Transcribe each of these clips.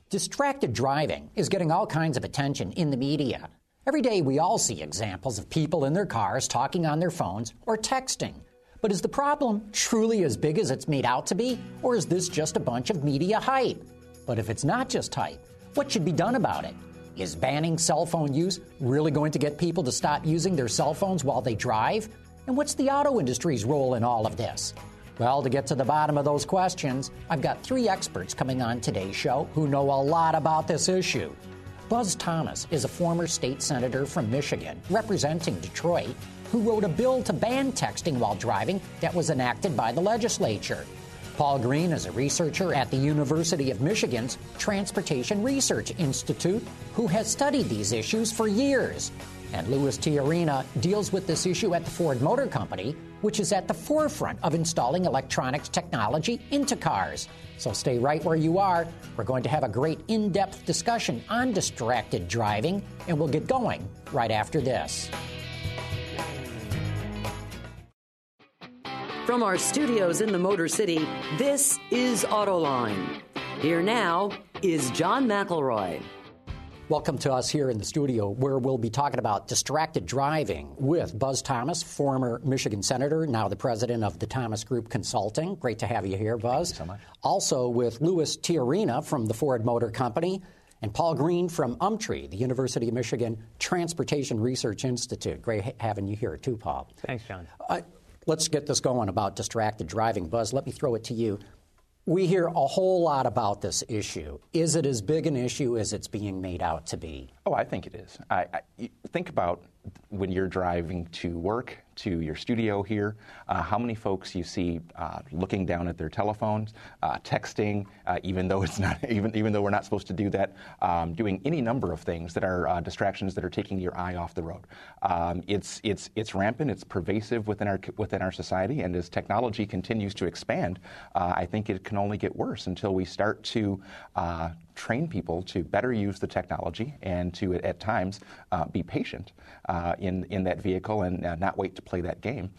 Distracted driving is getting all kinds of attention in the media. Every day we all see examples of people in their cars talking on their phones or texting. But is the problem truly as big as it's made out to be, or is this just a bunch of media hype? But if it's not just hype, what should be done about it? Is banning cell phone use really going to get people to stop using their cell phones while they drive? And what's the auto industry's role in all of this? Well, to get to the bottom of those questions, I've got three experts coming on today's show who know a lot about this issue. Buzz Thomas is a former state senator from Michigan, representing Detroit, who wrote a bill to ban texting while driving that was enacted by the legislature. Paul Green is a researcher at the University of Michigan's Transportation Research Institute, who has studied these issues for years. And Louis Tijerina deals with this issue at the Ford Motor Company, which is at the forefront of installing electronics technology into cars. So stay right where you are. We're going to have a great in-depth discussion on distracted driving, and we'll get going right after this. From our studios in the Motor City, this is Autoline. Here now is John McElroy. Welcome to us here in the studio, where we'll be talking about distracted driving with Buzz Thomas, former Michigan senator, now the president of the Thomas Group Consulting. Great to have you here, Buzz. Thank you so much. Also with Louis Tijerina from the Ford Motor Company and Paul Green from UMTRI, the University of Michigan Transportation Research Institute. Great having you here, too, Paul. Thanks, John. Let's get this going about distracted driving. Buzz, let me throw it to you. We hear a whole lot about this issue. Is it as big an issue as it's being made out to be? Oh, I think it is. You think about when you're driving to work, to your studio here, how many folks you see looking down at their telephones, texting, even though it's not, even though we're not supposed to do that, doing any number of things that are distractions that are taking your eye off the road. It's rampant. It's pervasive within our society, and as technology continues to expand, I think it can only get worse until we start to train people to better use the technology and to, at times, be patient in that vehicle and not wait to play that game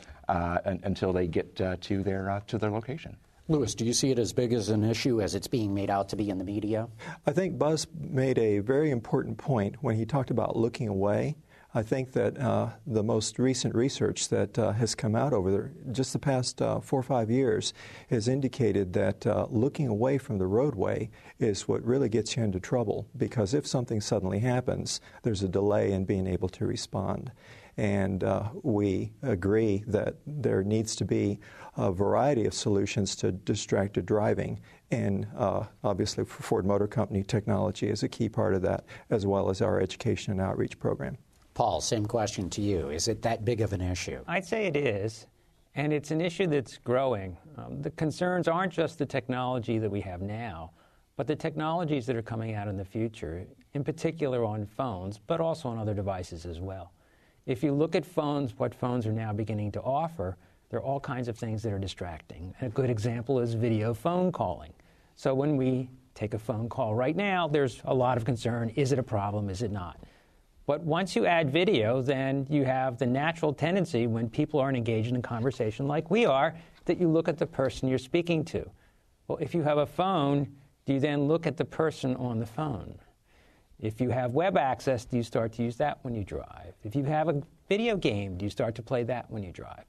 until they get to their location. Louis, do you see it as big as an issue as it's being made out to be in the media? I think Buzz made a very important point when he talked about looking away. I think that the most recent research that has come out over just the past 4 or 5 years has indicated that looking away from the roadway is what really gets you into trouble, because if something suddenly happens, there's a delay in being able to respond. And we agree that there needs to be a variety of solutions to distracted driving. And obviously for Ford Motor Company, technology is a key part of that, as well as our education and outreach program. Paul, same question to you. Is it that big of an issue? I'd say it is, and it's an issue that's growing. The concerns aren't just the technology that we have now, but the technologies that are coming out in the future, in particular on phones, but also on other devices as well. If you look at phones, what phones are now beginning to offer, there are all kinds of things that are distracting. And a good example is video phone calling. So when we take a phone call right now, there's a lot of concern. Is it a problem? Is it not? But once you add video, then you have the natural tendency, when people aren't engaged in a conversation like we are, that you look at the person you're speaking to. Well, if you have a phone, do you then look at the person on the phone? If you have web access, do you start to use that when you drive? If you have a video game, do you start to play that when you drive?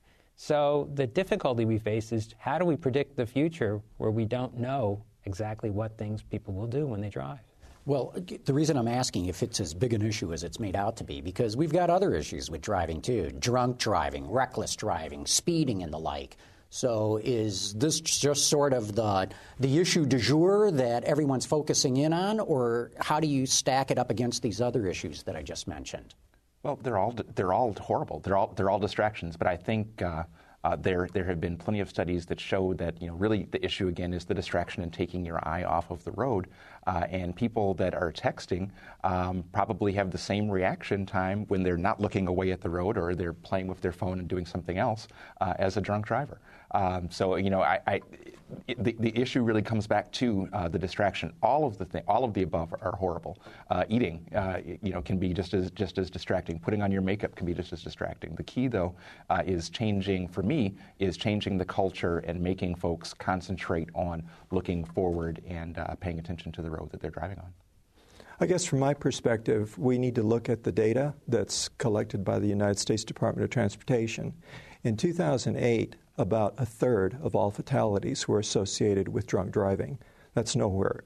So the difficulty we face is, how do we predict the future where we don't know exactly what things people will do when they drive? Well, the reason I'm asking if it's as big an issue as it's made out to be, because we've got other issues with driving, too. Drunk driving, reckless driving, speeding, and the like. So is this just sort of the issue du jour that everyone's focusing in on, or how do you stack it up against these other issues that I just mentioned? Well, they're all horrible. They're all distractions. But I think there have been plenty of studies that show that really the issue again is the distraction and taking your eye off of the road. And people that are texting probably have the same reaction time when they're not looking away at the road or they're playing with their phone and doing something else as a drunk driver. So, the issue really comes back to the distraction. All of the above are horrible. Eating, can be just as distracting. Putting on your makeup can be just as distracting. The key, though, is changing the culture and making folks concentrate on looking forward and paying attention to the road that they're driving on. I guess from my perspective, we need to look at the data that's collected by the United States Department of Transportation. In 2008, about a third of all fatalities were associated with drunk driving. That's nowhere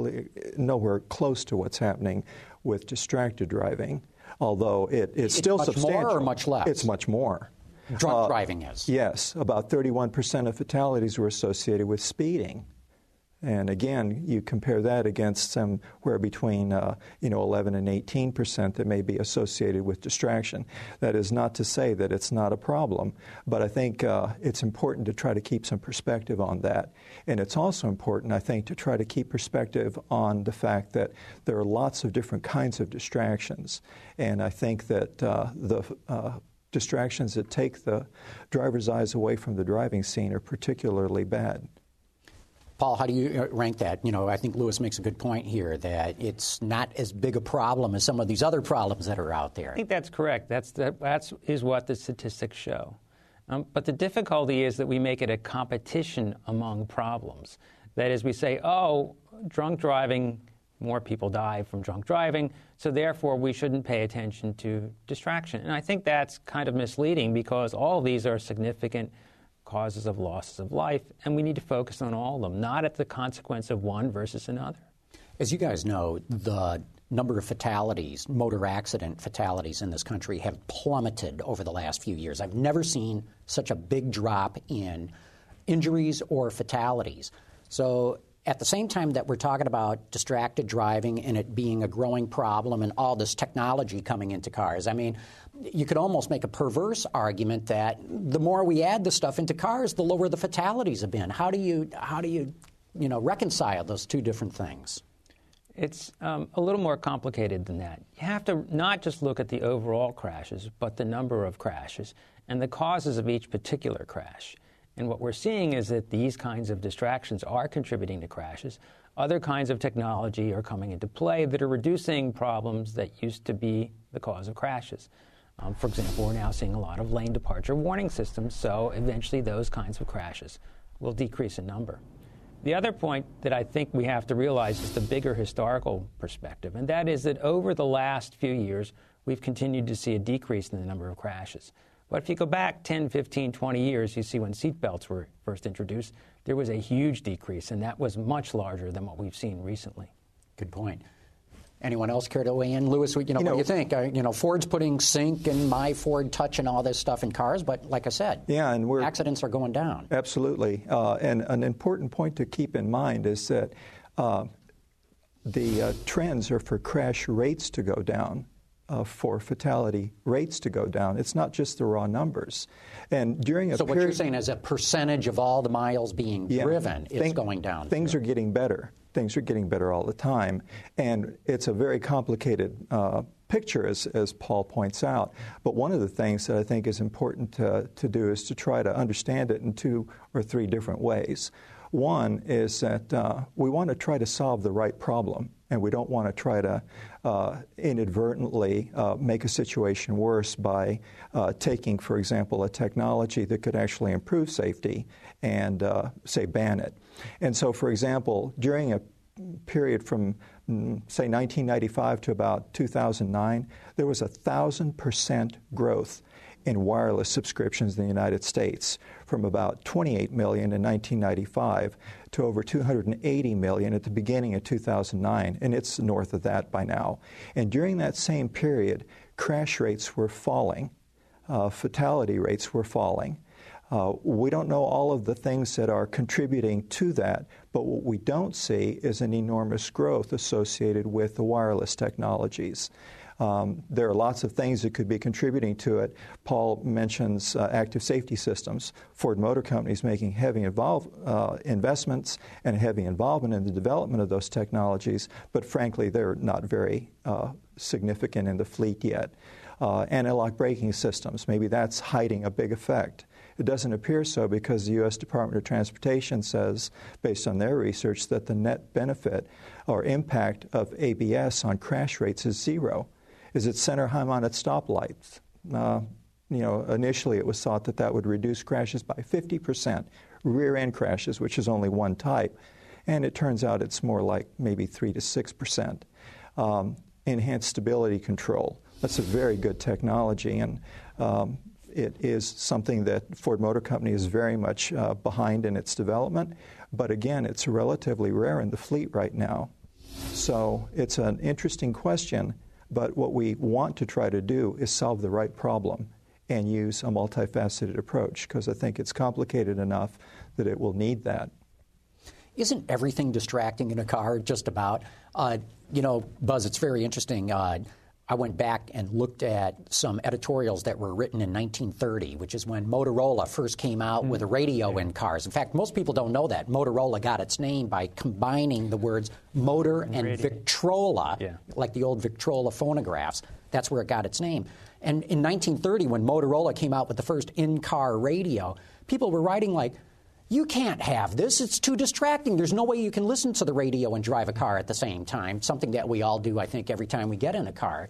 close to what's happening with distracted driving, although it's still much substantial. More or much less? It's much more. Drunk driving is? Yes. About 31% of fatalities were associated with speeding. And again, you compare that against somewhere between 11 and 18% that may be associated with distraction. That is not to say that it's not a problem, but I think it's important to try to keep some perspective on that. And it's also important, I think, to try to keep perspective on the fact that there are lots of different kinds of distractions. And I think that the distractions that take the driver's eyes away from the driving scene are particularly bad. Paul, how do you rank that? I think Louis makes a good point here that it's not as big a problem as some of these other problems that are out there. I think that's correct. That is what the statistics show. But the difficulty is that we make it a competition among problems. That is, we say, drunk driving, more people die from drunk driving, so therefore we shouldn't pay attention to distraction. And I think that's kind of misleading because all of these are significant causes of losses of life, and we need to focus on all of them, not at the consequence of one versus another. As you guys know, the number of fatalities, motor accident fatalities in this country have plummeted over the last few years. I've never seen such a big drop in injuries or fatalities. So at the same time that we're talking about distracted driving and it being a growing problem and all this technology coming into cars, I mean, you could almost make a perverse argument that the more we add the stuff into cars, the lower the fatalities have been. How do you reconcile those two different things? It's a little more complicated than that. You have to not just look at the overall crashes, but the number of crashes and the causes of each particular crash. And what we're seeing is that these kinds of distractions are contributing to crashes. Other kinds of technology are coming into play that are reducing problems that used to be the cause of crashes. For example, we're now seeing a lot of lane departure warning systems, so eventually those kinds of crashes will decrease in number. The other point that I think we have to realize is the bigger historical perspective, and that is that over the last few years, we've continued to see a decrease in the number of crashes. But if you go back 10, 15, 20 years, you see when seatbelts were first introduced, there was a huge decrease, and that was much larger than what we've seen recently. Good point. Anyone else care to weigh in? Louis, what do you think? Ford's putting Sync and My Ford Touch and all this stuff in cars, but like I said, accidents are going down. Absolutely. And an important point to keep in mind is that the trends are for crash rates to go down, for fatality rates to go down. It's not just the raw numbers. And during what you're saying is a percentage of all the miles being driven is going down. Things are getting better. Things are getting better all the time. And it's a very complicated picture, as Paul points out. But one of the things that I think is important to do is to try to understand it in 2 or 3 different ways. One is that we want to try to solve the right problem, and we don't want to try to inadvertently make a situation worse by taking, for example, a technology that could actually improve safety and, say, ban it. And so, for example, during a period from, say, 1995 to about 2009, there was 1,000% growth in wireless subscriptions in the United States, from about 28 million in 1995 to over 280 million at the beginning of 2009, and it's north of that by now. And during that same period, crash rates were falling, fatality rates were falling. We don't know all of the things that are contributing to that, but what we don't see is an enormous growth associated with the wireless technologies. There are lots of things that could be contributing to it. Paul mentions active safety systems. Ford Motor Company is making heavy investments and heavy involvement in the development of those technologies, but frankly, they're not very significant in the fleet yet. Anti-lock braking systems, maybe that's hiding a big effect. It doesn't appear so because the U.S. Department of Transportation says, based on their research, that the net benefit or impact of ABS on crash rates is zero. Is it center high-mounted stoplights? Initially it was thought that that would reduce crashes by 50%, rear-end crashes, which is only one type, and it turns out it's more like maybe 3 to 6%. Enhanced stability control. That's a very good technology, and it is something that Ford Motor Company is very much behind in its development. But again, it's relatively rare in the fleet right now. So it's an interesting question, but what we want to try to do is solve the right problem and use a multifaceted approach, because I think it's complicated enough that it will need that. Isn't everything distracting in a car just about? Buzz, it's very interesting. I went back and looked at some editorials that were written in 1930, which is when Motorola first came out with a radio in cars. In fact, most people don't know that. Motorola got its name by combining the words motor and Victrola, like the old Victrola phonographs. That's where it got its name. And in 1930, when Motorola came out with the first in-car radio, people were writing like, you can't have this. It's too distracting. There's no way you can listen to the radio and drive a car at the same time, something that we all do, I think, every time we get in a car.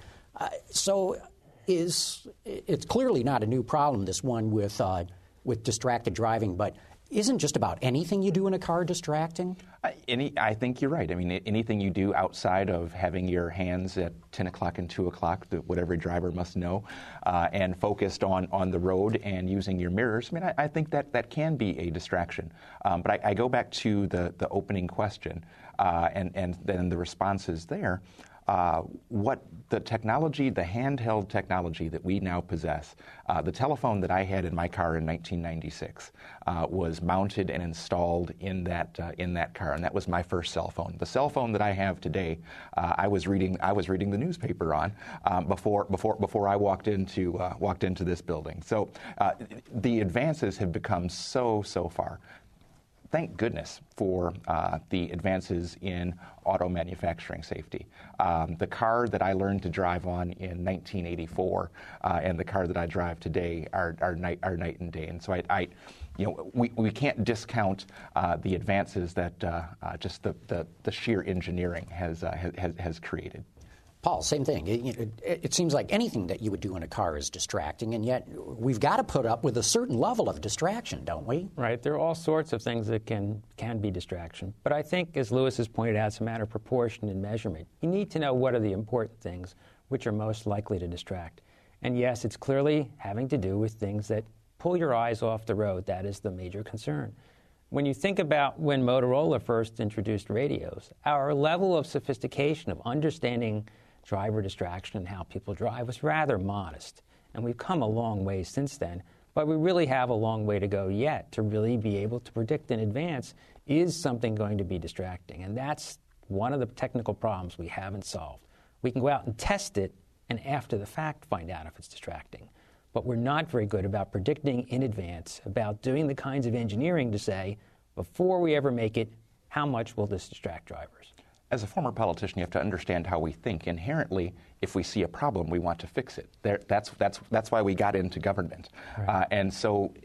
So it's clearly not a new problem, this one with distracted driving, but isn't just about anything you do in a car distracting? I think you're right. I mean, anything you do outside of having your hands at 10 o'clock and 2 o'clock, what every driver must know, and focused on the road and using your mirrors, I mean, I think that can be a distraction. But I go back to the opening question and then the responses there. What the technology, the handheld technology that we now possess, the telephone that I had in my car in 1996 was mounted and installed in that car, and that was my first cell phone. The cell phone that I have today, I was reading the newspaper on before I walked into this building. So the advances have become so far. Thank goodness for the advances in auto manufacturing safety. The car that I learned to drive on in 1984 and the car that I drive today are night and day. And so we can't discount the advances that just the sheer engineering has created. Paul, same thing. It seems like anything that you would do in a car is distracting, and yet we've got to put up with a certain level of distraction, don't we? Right. There are all sorts of things that can be distraction. But I think, as Lewis has pointed out, it's a matter of proportion and measurement. You need to know what are the important things which are most likely to distract. And yes, it's clearly having to do with things that pull your eyes off the road. That is the major concern. When you think about when Motorola first introduced radios, our level of sophistication of understanding driver distraction and how people drive was rather modest. And we've come a long way since then, but we really have a long way to go yet to really be able to predict in advance, is something going to be distracting? And that's one of the technical problems we haven't solved. We can go out and test it and after the fact find out if it's distracting. But we're not very good about predicting in advance, about doing the kinds of engineering to say, before we ever make it, how much will this distract drivers? As a former politician, you have to understand how we think. Inherently, if we see a problem, we want to fix it. That's why we got into government. Right. And so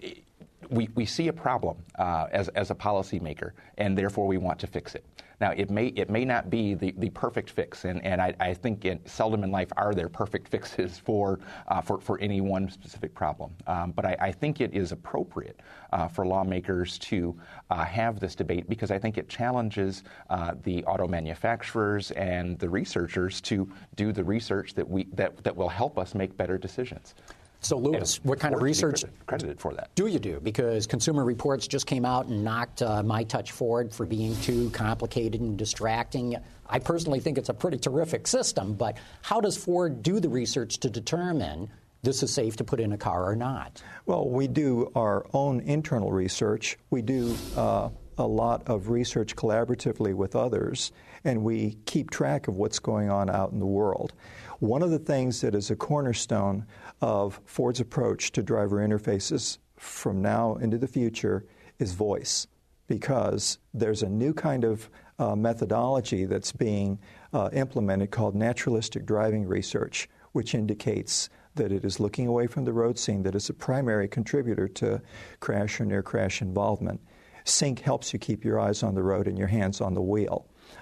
we see a problem as a policymaker, and therefore we want to fix it. Now, it may not be the perfect fix, and I think seldom in life are there perfect fixes for any one specific problem. But I think it is appropriate for lawmakers to have this debate, because I think it challenges the auto manufacturers and the researchers to do the research that will help us make better decisions. So, Lewis, what kind of research credited for that do you do? Because Consumer Reports just came out and knocked MyTouch Ford for being too complicated and distracting. I personally think it's a pretty terrific system, but how does Ford do the research to determine this is safe to put in a car or not? Well, we do our own internal research. We do a lot of research collaboratively with others, and we keep track of what's going on out in the world. One of the things that is a cornerstone of Ford's approach to driver interfaces from now into the future is voice, because there's a new kind of methodology that's being implemented called naturalistic driving research, which indicates that it is looking away from the road scene that is a primary contributor to crash or near crash involvement. Sync helps you keep your eyes on the road and your hands on the wheel.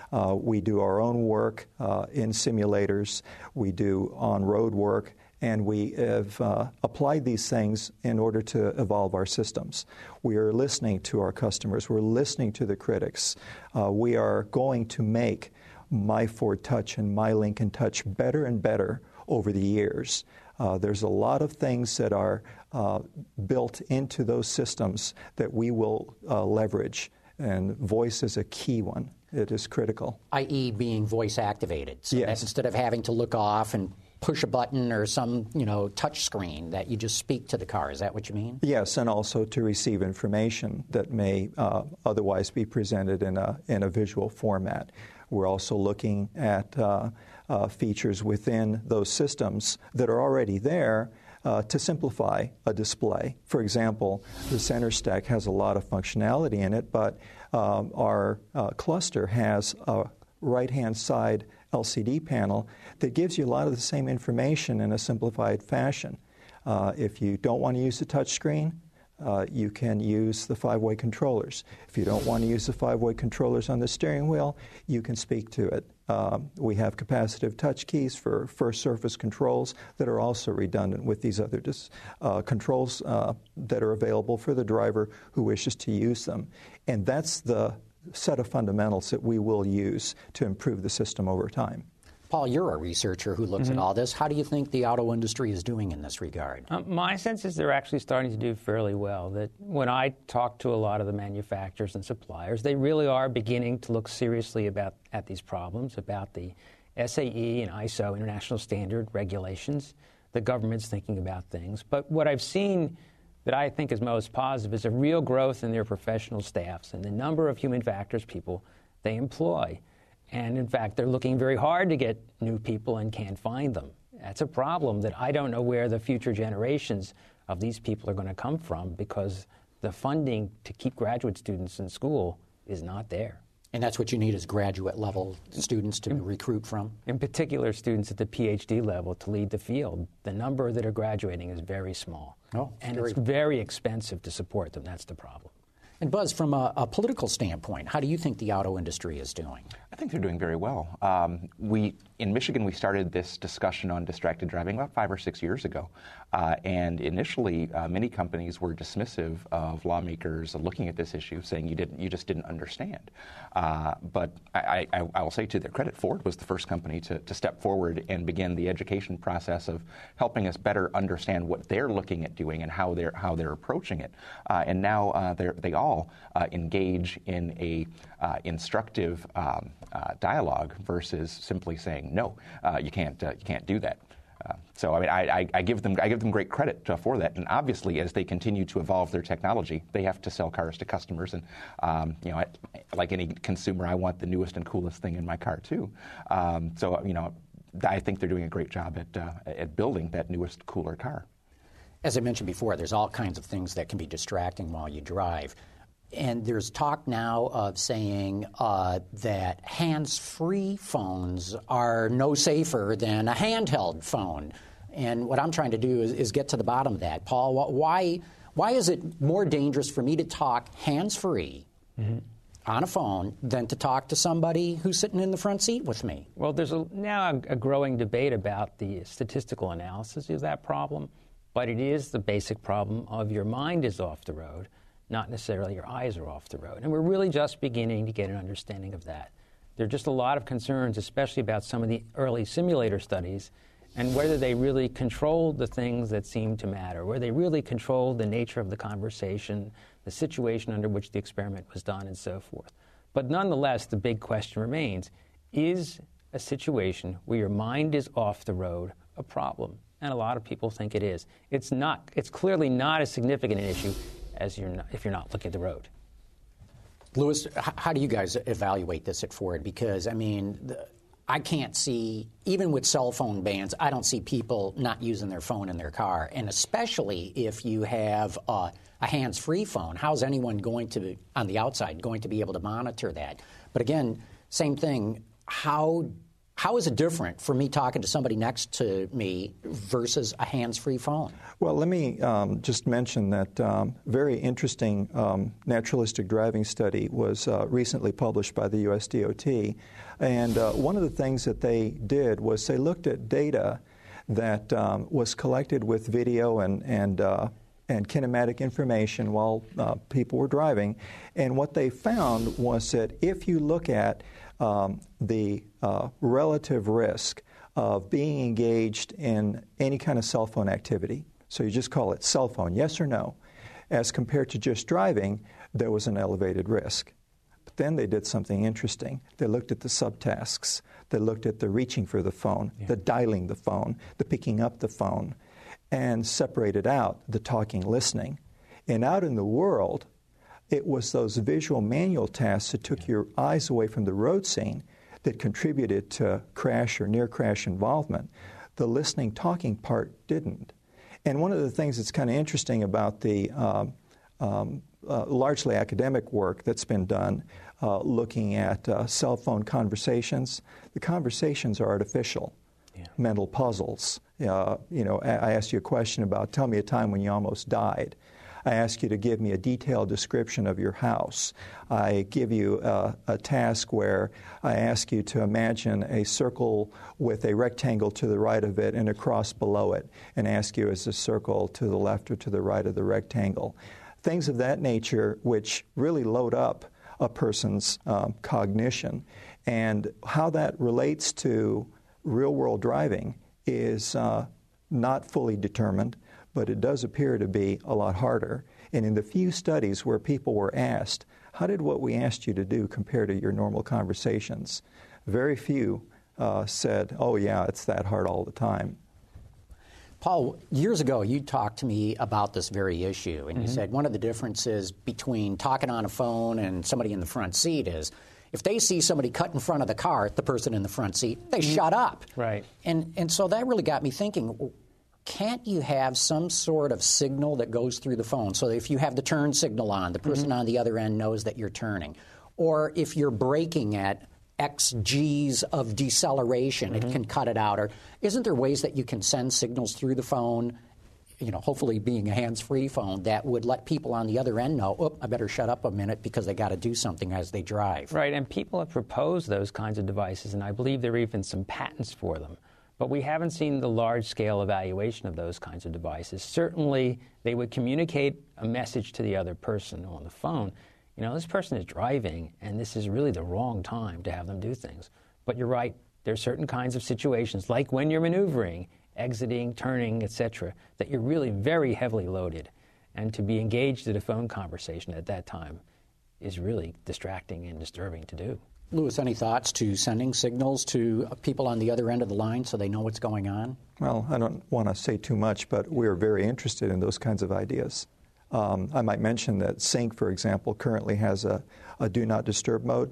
We do our own work in simulators. We do on-road work. And we have applied these things in order to evolve our systems. We are listening to our customers. We're listening to the critics. We are going to make My Ford Touch and My Lincoln Touch better and better over the years. There's a lot of things that are built into those systems that we will leverage, and voice is a key one. It is critical. I.e. being voice activated. So yes. That's instead of having to look off and push a button or some, touch screen, that you just speak to the car. Is that what you mean? Yes, and also to receive information that may otherwise be presented in a visual format. We're also looking at features within those systems that are already there to simplify a display. For example, the center stack has a lot of functionality in it, but our cluster has a right-hand side LCD panel that gives you a lot of the same information in a simplified fashion. If you don't want to use the touch screen, you can use the 5-way controllers. If you don't want to use the 5-way controllers on the steering wheel, you can speak to it. We have capacitive touch keys for first surface controls that are also redundant with these other controls that are available for the driver who wishes to use them. And that's the set of fundamentals that we will use to improve the system over time. Paul, you're a researcher who looks at all this. How do you think the auto industry is doing in this regard? My sense is they're actually starting to do fairly well. That when I talk to a lot of the manufacturers and suppliers, they really are beginning to look seriously at these problems, about the SAE and ISO international standard regulations. The government's thinking about things. But what I've seen that I think is most positive is a real growth in their professional staffs and the number of human factors people they employ. And in fact, they're looking very hard to get new people and can't find them. That's a problem that I don't know where the future generations of these people are going to come from, because the funding to keep graduate students in school is not there. And that's what you need, is graduate-level students to recruit from? In particular, students at the PhD level to lead the field. The number that are graduating is very small. And it's very expensive to support them. That's the problem. And Buzz, from a political standpoint, how do you think the auto industry is doing? I think they're doing very well. In Michigan, we started this discussion on distracted driving about 5 or 6 years ago. And initially, many companies were dismissive of lawmakers looking at this issue, saying you just didn't understand. But I will say, to their credit, Ford was the first company to step forward and begin the education process of helping us better understand what they're looking at doing and how they're approaching it. And now they all engage in a instructive dialogue versus simply saying, no, you can't do that. So I mean, I give them great credit for that. And obviously, as they continue to evolve their technology, they have to sell cars to customers. And like any consumer, I want the newest and coolest thing in my car too. So I think they're doing a great job at building that newest, cooler car. As I mentioned before, there's all kinds of things that can be distracting while you drive. And there's talk now of saying that hands-free phones are no safer than a handheld phone. And what I'm trying to do is get to the bottom of that. Paul, why is it more dangerous for me to talk hands-free on a phone than to talk to somebody who's sitting in the front seat with me? Well, there's now a growing debate about the statistical analysis of that problem, but it is the basic problem of your mind is off the road, not necessarily your eyes are off the road. And we're really just beginning to get an understanding of that. There are just a lot of concerns, especially about some of the early simulator studies, and whether they really controlled the things that seem to matter, whether they really controlled the nature of the conversation, the situation under which the experiment was done, and so forth. But nonetheless, the big question remains, is a situation where your mind is off the road a problem? And a lot of people think it is. It's not. It's clearly not as significant an issue as if you're not looking at the road. Louis, how do you guys evaluate this at Ford? Because, I mean, I can't see, even with cell phone bans, I don't see people not using their phone in their car. And especially if you have a hands-free phone, how's anyone going to, on the outside, going to be able to monitor that? But again, same thing, how How is it different for me talking to somebody next to me versus a hands-free phone? Well, let me just mention that very interesting naturalistic driving study was recently published by the U.S. DOT. And one of the things that they did was they looked at data that was collected with video and kinematic information while people were driving. And what they found was that if you look at the relative risk of being engaged in any kind of cell phone activity, so you just call it cell phone, yes or no, as compared to just driving, there was an elevated risk. But then they did something interesting. They looked at the subtasks. They looked at the reaching for the phone, the dialing the phone, the picking up the phone, and separated out the talking, listening. And out in the world, it was those visual manual tasks that took your eyes away from the road scene that contributed to crash or near-crash involvement. The listening, talking part didn't. And one of the things that's kind of interesting about the largely academic work that's been done looking at cell phone conversations, the conversations are artificial, mental puzzles. I asked you a question about, tell me a time when you almost died. I ask you to give me a detailed description of your house. I give you a task where I ask you to imagine a circle with a rectangle to the right of it and a cross below it, and ask you, is the circle to the left or to the right of the rectangle? Things of that nature which really load up a person's cognition. And how that relates to real-world driving is not fully determined, but it does appear to be a lot harder. And in the few studies where people were asked, how did what we asked you to do compare to your normal conversations? Very few said, oh yeah, it's that hard all the time. Paul, years ago you talked to me about this very issue, and you said one of the differences between talking on a phone and somebody in the front seat is if they see somebody cut in front of the car, the person in the front seat, they shut up. Right. And so that really got me thinking, can't you have some sort of signal that goes through the phone? So if you have the turn signal on, the person on the other end knows that you're turning. Or if you're braking at X G's of deceleration, it can cut it out. Or isn't there ways that you can send signals through the phone, hopefully being a hands-free phone, that would let people on the other end know, oh, I better shut up a minute because they got to do something as they drive? Right, and people have proposed those kinds of devices, and I believe there are even some patents for them. But we haven't seen the large-scale evaluation of those kinds of devices. Certainly, they would communicate a message to the other person on the phone. This person is driving, and this is really the wrong time to have them do things. But you're right, there are certain kinds of situations, like when you're maneuvering, exiting, turning, etc., that you're really very heavily loaded. And to be engaged in a phone conversation at that time is really distracting and disturbing to do. Louis, any thoughts to sending signals to people on the other end of the line so they know what's going on? Well, I don't want to say too much, but we're very interested in those kinds of ideas. I might mention that Sync, for example, currently has a do not disturb mode.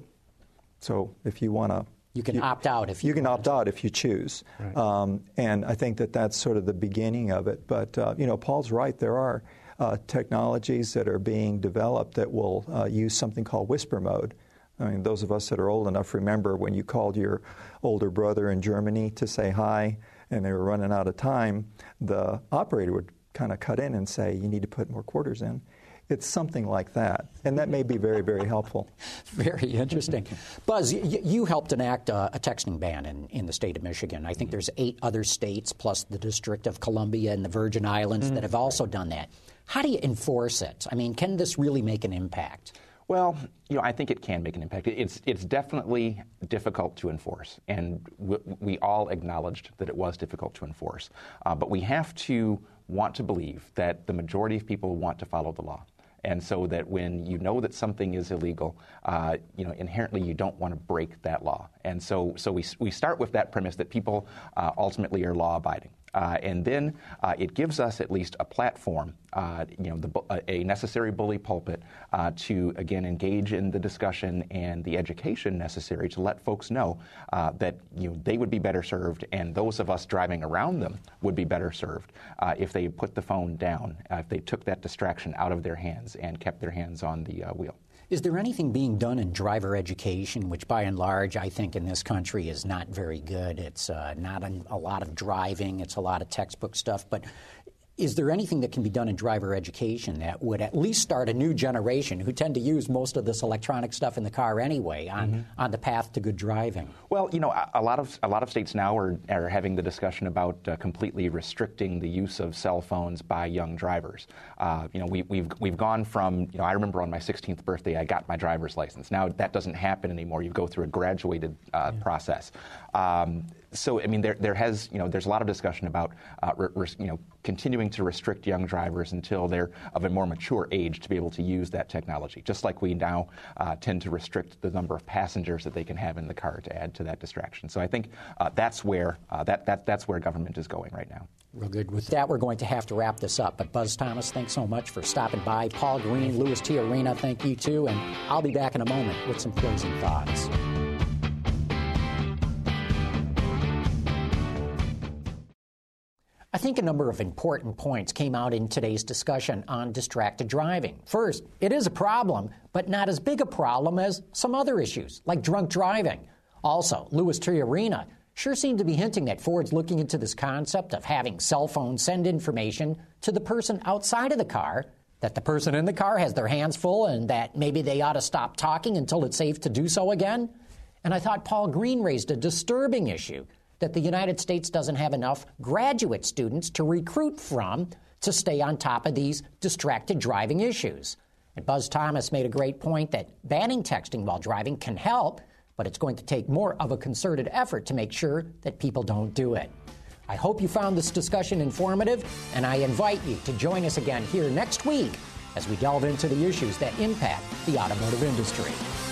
So if you want to... You can opt out if you can opt out if you choose. Right. And I think that that's sort of the beginning of it. But, Paul's right. There are technologies that are being developed that will use something called whisper mode. I mean, those of us that are old enough remember when you called your older brother in Germany to say hi and they were running out of time, the operator would kind of cut in and say, you need to put more quarters in. It's something like that, and that may be very, very helpful. Very interesting. Buzz, you helped enact a texting ban in the state of Michigan. I think there's 8 other states plus the District of Columbia and the Virgin Islands that have also done that. How do you enforce it? I mean, can this really make an impact? Well, I think it can make an impact. It's definitely difficult to enforce, and we all acknowledged that it was difficult to enforce. But we have to want to believe that the majority of people want to follow the law. And so that when you know that something is illegal, inherently you don't want to break that law. And so we start with that premise that people ultimately are law-abiding. And then it gives us at least a platform, a necessary bully pulpit to, again, engage in the discussion and the education necessary to let folks know that they would be better served, and those of us driving around them would be better served if they put the phone down, if they took that distraction out of their hands and kept their hands on the wheel. Is there anything being done in driver education, which by and large I think in this country is not very good? It's not a lot of driving, it's a lot of textbook stuff, but is there anything that can be done in driver education that would at least start a new generation who tend to use most of this electronic stuff in the car anyway on the path to good driving? Well, you know, a lot of states now are having the discussion about completely restricting the use of cell phones by young drivers. You know, we've gone from, you know, I remember on my 16th birthday I got my driver's license. Now that doesn't happen anymore. You go through a graduated process. So, I mean, there's a lot of discussion about, continuing to restrict young drivers until they're of a more mature age to be able to use that technology, just like we now tend to restrict the number of passengers that they can have in the car to add to that distraction. So I think that's where government is going right now. Real good. With that, we're going to have to wrap this up. But Buzz Thomas, thanks so much for stopping by. Paul Green, Louis Tiarena, thank you too. And I'll be back in a moment with some closing thoughts. I think a number of important points came out in today's discussion on distracted driving. First, it is a problem, but not as big a problem as some other issues, like drunk driving. Also, Louis Tiarena sure seemed to be hinting that Ford's looking into this concept of having cell phones send information to the person outside of the car, that the person in the car has their hands full and that maybe they ought to stop talking until it's safe to do so again. And I thought Paul Green raised a disturbing issue, that the United States doesn't have enough graduate students to recruit from to stay on top of these distracted driving issues. And Buzz Thomas made a great point that banning texting while driving can help, but it's going to take more of a concerted effort to make sure that people don't do it. I hope you found this discussion informative, and I invite you to join us again here next week as we delve into the issues that impact the automotive industry.